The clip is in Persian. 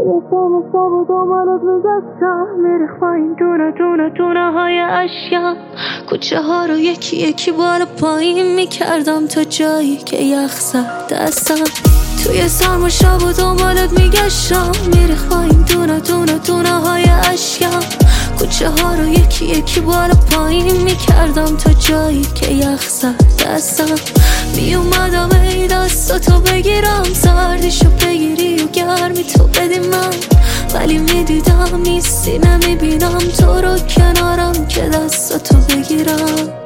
و دوبارت میگشتم میریخ با این دونه های اشیا. کوچه ها رو یکی یکی بالا پایین میکردم تا جایی که یخ زد دستم. توی سرما شب و دنبالت میگشتم میریخ با این دونه های اشیا. کوچه ها رو یکی یکی بالا پایین میکردم تا جایی که یخ زد دستم. میومدم ای دستاتو بگیرم سردیشو بگیری و گرمی تو بدی من، ولی میدیدم نیستی نمیبینم تو رو کنارم که دستاتو بگیرم.